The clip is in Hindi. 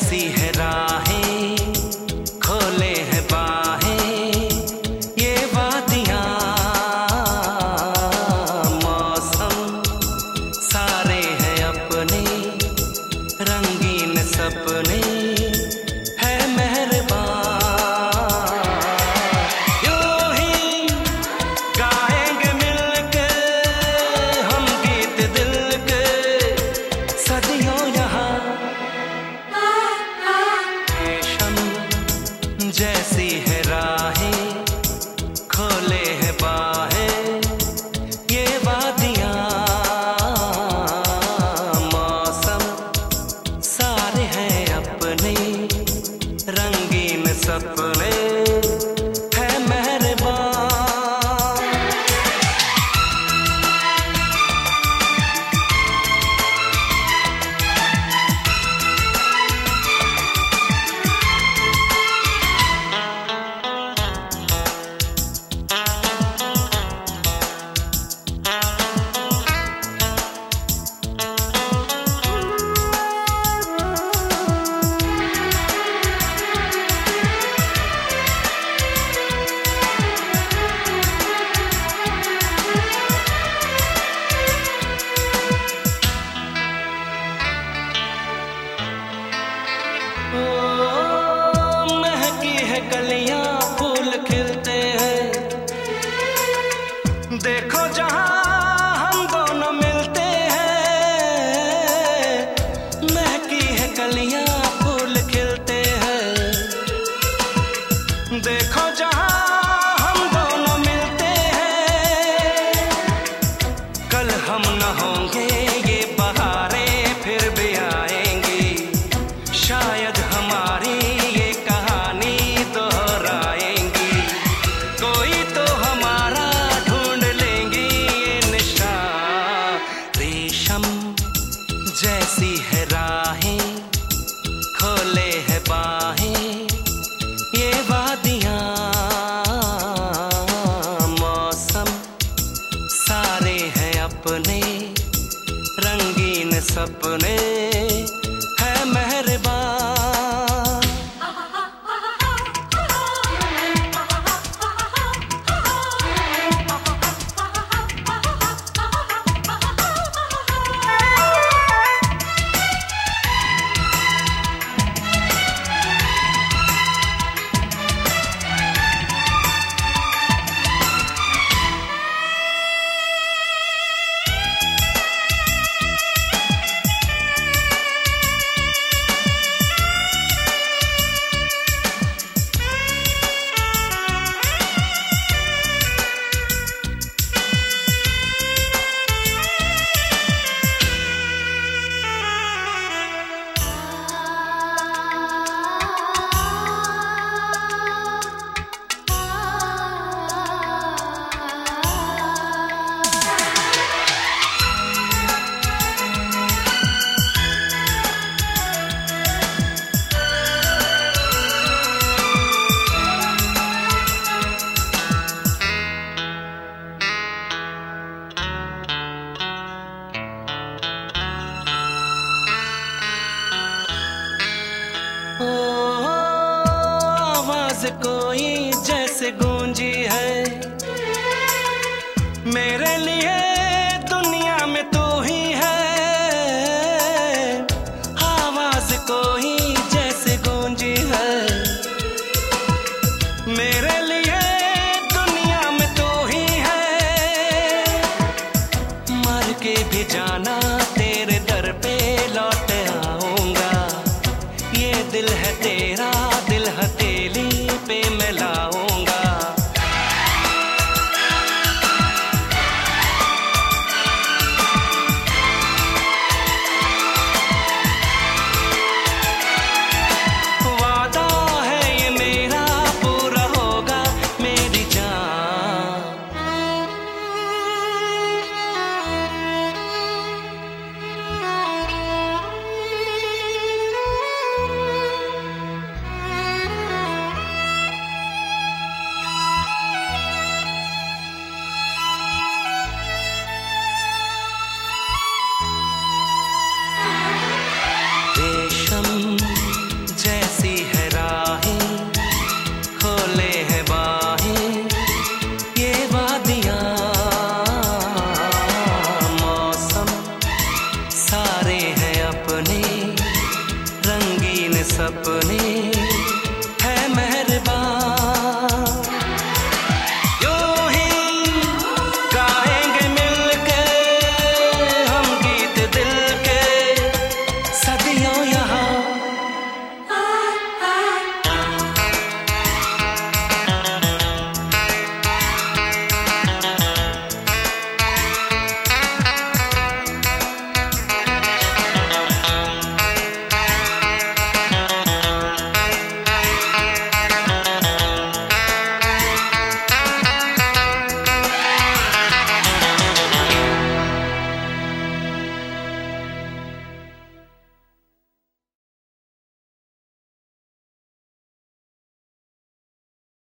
जैसी है राहें, खोले हैं बाहें ये वादियां, मौसम सारे हैं अपने, रंगीन सपने है मेहरबान। यूं ही गाएंगे मिलके हम गीत दिल के सदियों यहाँ। रेशम जैसी है राहें, खोले हैं बाहें ये वादियां, मौसम सारे हैं अपने, रंगीन सपने है मेहरबान। महकी है कलियां, फूल खिलते हैं, देखो जहां हम दोनों मिलते हैं। महकी है कलियां, फूल खिलते हैं, देखो जहां हम दोनों मिलते हैं। कल हम न होंगे ये बहारें फिर भी आएंगी, शायद हमारी ये कहानी दोहराएंगी। कोई तो हमारा ढूंढ लेंगी ये निशान। रेशम जैसी है राहें, खोले हैं बाहें ये वादियां, मौसम सारे हैं अपने, रंगीन सपने है मेहरबान। आवाज कोई जैसे गूंजी है, मेरे लिए दुनिया में तू ही है। आवाज कोई जैसे गूंजी है, मेरे लिए दुनिया में तू ही है। मर के भी जाना तेरे दर पे लौट आऊंगा, ये दिल है तेरा, दिल हथेली पे मैं लाऊंगा। वादा है ये मेरा, पूरा होगा मेरी जान। सपने